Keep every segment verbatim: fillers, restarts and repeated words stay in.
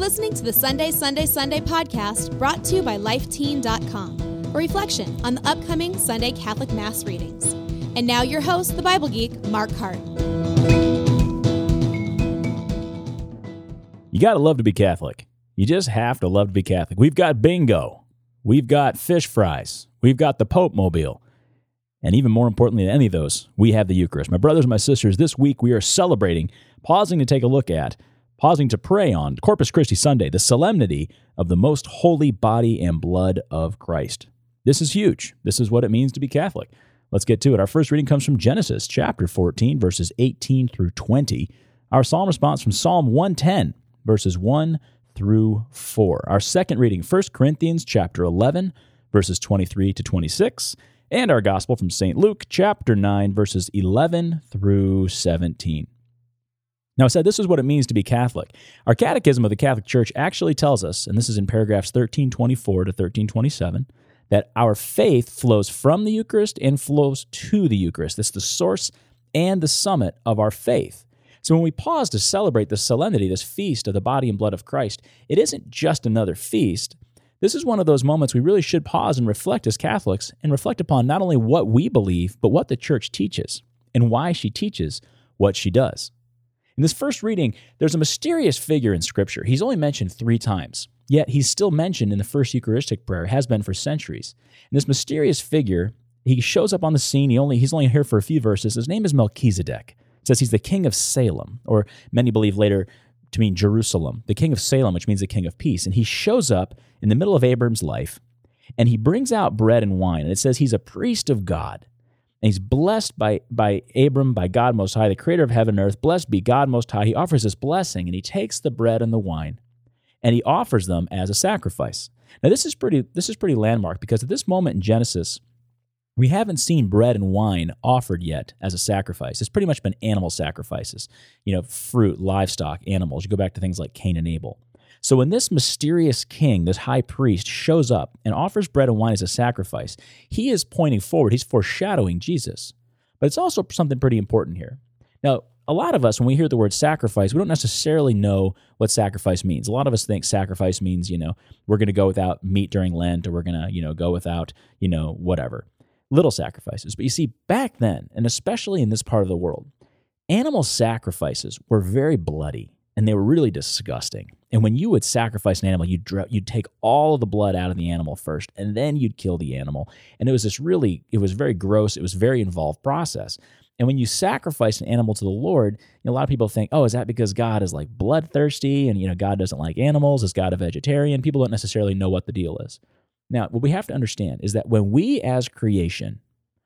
listening to the Sunday, Sunday, Sunday podcast brought to you by life teen dot com, a reflection on the upcoming Sunday Catholic Mass readings. And now your host, the Bible geek, Mark Hart. You got to love to be Catholic. You just have to love to be Catholic. We've got bingo. We've got fish fries. We've got the Pope Mobile. And even more importantly than any of those, we have the Eucharist. My brothers and my sisters, this week we are celebrating, pausing to take a look at, pausing to pray on Corpus Christi Sunday, the solemnity of the most holy body and blood of Christ. This is huge. This is what it means to be Catholic. Let's get to it. Our first reading comes from Genesis chapter fourteen, verses eighteen through twenty. Our psalm response from Psalm one ten, verses one through four. Our second reading, First Corinthians chapter eleven, verses twenty-three to twenty-six. And our gospel from Saint Luke chapter nine, verses eleven through seventeen. Now, I said this is what it means to be Catholic. Our Catechism of the Catholic Church actually tells us, and this is in paragraphs thirteen twenty-four to thirteen twenty-seven, that our faith flows from the Eucharist and flows to the Eucharist. It's the source and the summit of our faith. So when we pause to celebrate the solemnity, this feast of the body and blood of Christ, it isn't just another feast. This is one of those moments we really should pause and reflect as Catholics and reflect upon not only what we believe, but what the Church teaches and why she teaches what she does. In this first reading, there's a mysterious figure in Scripture. He's only mentioned three times, yet he's still mentioned in the first Eucharistic prayer, has been for centuries. And this mysterious figure, he shows up on the scene. He only He's only here for a few verses. His name is Melchizedek. It says he's the king of Salem, or many believe later to mean Jerusalem, the king of Salem, which means the king of peace. And he shows up in the middle of Abram's life, and he brings out bread and wine. And it says he's a priest of God. And he's blessed by, by Abram, by God Most High, the creator of heaven and earth. Blessed be God Most High. He offers this blessing, and he takes the bread and the wine, and he offers them as a sacrifice. Now, this is pretty This is pretty landmark, because at this moment in Genesis, we haven't seen bread and wine offered yet as a sacrifice. It's pretty much been animal sacrifices, you know, fruit, livestock, animals. You go back to things like Cain and Abel. So when this mysterious king, this high priest, shows up and offers bread and wine as a sacrifice, he is pointing forward. He's foreshadowing Jesus. But it's also something pretty important here. Now, a lot of us, when we hear the word sacrifice, we don't necessarily know what sacrifice means. A lot of us think sacrifice means, you know, we're going to go without meat during Lent, or we're going to, you know, go without, you know, whatever. Little sacrifices. But you see, back then, and especially in this part of the world, animal sacrifices were very bloody, and they were really disgusting. And when you would sacrifice an animal, you'd, dr- you'd take all of the blood out of the animal first, and then you'd kill the animal. And it was this really, it was very gross, it was a very involved process. And when you sacrifice an animal to the Lord, you know, a lot of people think, oh, is that because God is like bloodthirsty, and you know God doesn't like animals? Is God a vegetarian? People don't necessarily know what the deal is. Now, what we have to understand is that when we as creation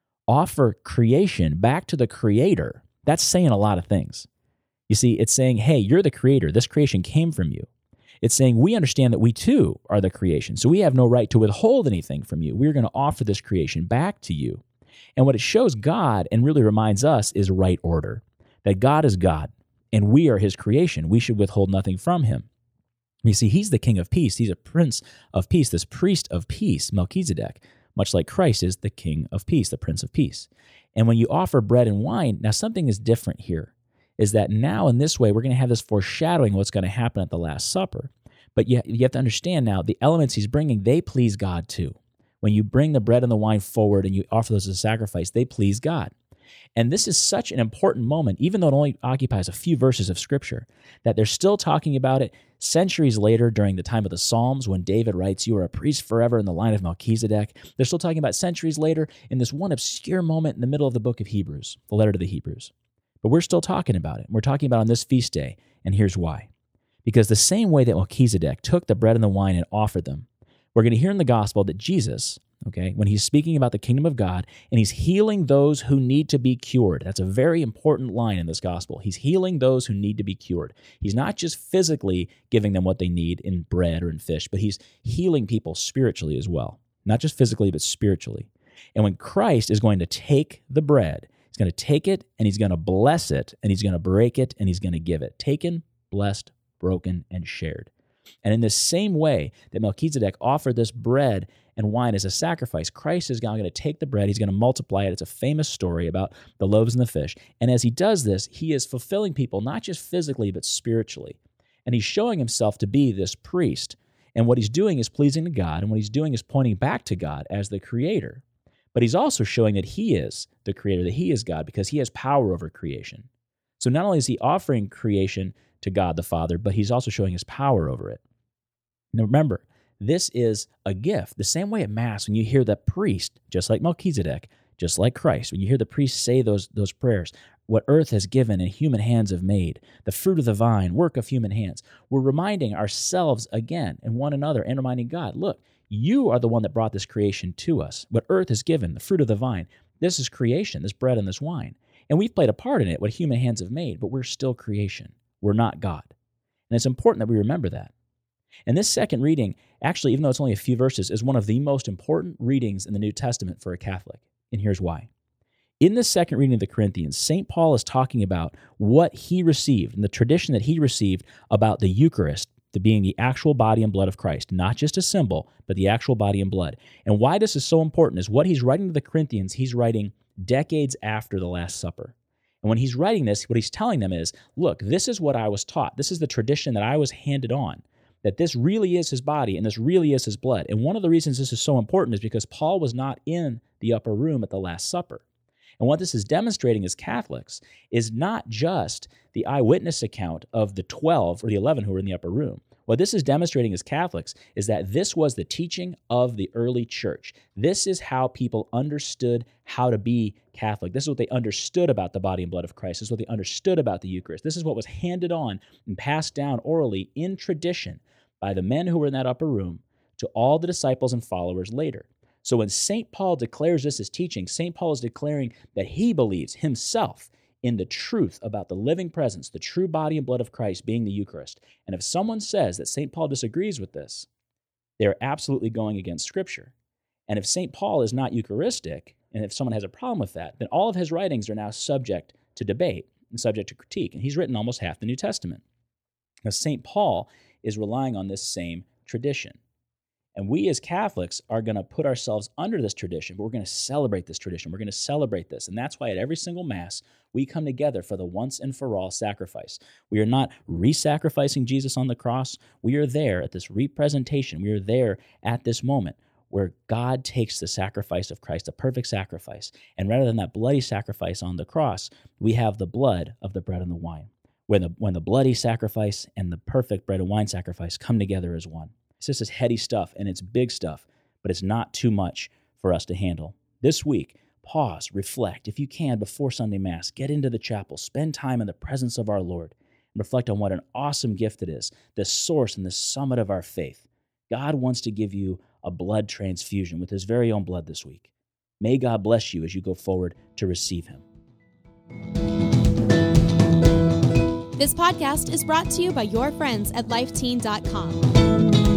offer creation back to the Creator, that's saying a lot of things. You see, it's saying, hey, you're the Creator. This creation came from you. It's saying we understand that we too are the creation, so we have no right to withhold anything from you. We're going to offer this creation back to you. And what it shows God and really reminds us is right order, that God is God, and we are His creation. We should withhold nothing from Him. You see, He's the King of Peace. He's a Prince of Peace, this priest of peace, Melchizedek, much like Christ is the King of Peace, the Prince of Peace. And when you offer bread and wine, now something is different here, is that now in this way, we're going to have this foreshadowing of what's going to happen at the Last Supper. But you, you have to understand now, the elements He's bringing, they please God too. When you bring the bread and the wine forward and you offer those as a sacrifice, they please God. And this is such an important moment, even though it only occupies a few verses of Scripture, that they're still talking about it centuries later during the time of the Psalms when David writes, you are a priest forever in the line of Melchizedek. They're still talking about centuries later in this one obscure moment in the middle of the book of Hebrews, the letter to the Hebrews. But we're still talking about it. We're talking about it on this feast day, and here's why. Because the same way that Melchizedek took the bread and the wine and offered them, we're going to hear in the gospel that Jesus, okay, when he's speaking about the kingdom of God, and he's healing those who need to be cured. That's a very important line in this gospel. He's healing those who need to be cured. He's not just physically giving them what they need in bread or in fish, but he's healing people spiritually as well. Not just physically, but spiritually. And when Christ is going to take the bread, he's going to take it, and he's going to bless it, and he's going to break it, and he's going to give it. Taken, blessed, broken, and shared. And in the same way that Melchizedek offered this bread and wine as a sacrifice, Christ is now going to take the bread, he's going to multiply it. It's a famous story about the loaves and the fish. And as he does this, he is fulfilling people, not just physically, but spiritually. And he's showing himself to be this priest. And what he's doing is pleasing to God, and what he's doing is pointing back to God as the creator. But he's also showing that he is the creator, that he is God, because he has power over creation. So not only is he offering creation to God the Father, but he's also showing his power over it. Now remember, this is a gift. The same way at Mass, when you hear the priest, just like Melchizedek, just like Christ, when you hear the priest say those, those prayers, what earth has given and human hands have made, the fruit of the vine, work of human hands, we're reminding ourselves again and one another and reminding God, look, you are the one that brought this creation to us. What earth has given, the fruit of the vine, this is creation, this bread and this wine. And we've played a part in it, what human hands have made, but we're still creation. We're not God. And it's important that we remember that. And this second reading, actually, even though it's only a few verses, is one of the most important readings in the New Testament for a Catholic. And here's why. In this second reading of the Corinthians, Saint Paul is talking about what he received and the tradition that he received about the Eucharist, the being the actual body and blood of Christ, not just a symbol, but the actual body and blood. And why this is so important is what he's writing to the Corinthians, he's writing decades after the Last Supper. And when he's writing this, what he's telling them is, look, this is what I was taught. This is the tradition that I was handed on, that this really is his body and this really is his blood. And one of the reasons this is so important is because Paul was not in the upper room at the Last Supper. And what this is demonstrating as Catholics is not just the eyewitness account of the twelve or the eleven who were in the upper room. What this is demonstrating as Catholics is that this was the teaching of the early church. This is how people understood how to be Catholic. This is what they understood about the body and blood of Christ. This is what they understood about the Eucharist. This is what was handed on and passed down orally in tradition by the men who were in that upper room to all the disciples and followers later. So when Saint Paul declares this as teaching, Saint Paul is declaring that he believes himself in the truth about the living presence, the true body and blood of Christ being the Eucharist. And if someone says that Saint Paul disagrees with this, they're absolutely going against Scripture. And if Saint Paul is not Eucharistic, and if someone has a problem with that, then all of his writings are now subject to debate and subject to critique. And he's written almost half the New Testament. Now, Saint Paul is relying on this same tradition. And we as Catholics are going to put ourselves under this tradition, but we're going to celebrate this tradition. We're going to celebrate this. And that's why at every single Mass, we come together for the once and for all sacrifice. We are not re-sacrificing Jesus on the cross. We are there at this representation. We are there at this moment where God takes the sacrifice of Christ, the perfect sacrifice. And rather than that bloody sacrifice on the cross, we have the blood of the bread and the wine. When the, when the bloody sacrifice and the perfect bread and wine sacrifice come together as one. It's just this heady stuff, and it's big stuff, but it's not too much for us to handle. This week, pause, reflect. If you can, before Sunday Mass, get into the chapel, spend time in the presence of our Lord, and reflect on what an awesome gift it is, the source and the summit of our faith. God wants to give you a blood transfusion with his very own blood this week. May God bless you as you go forward to receive him. This podcast is brought to you by your friends at life teen dot com.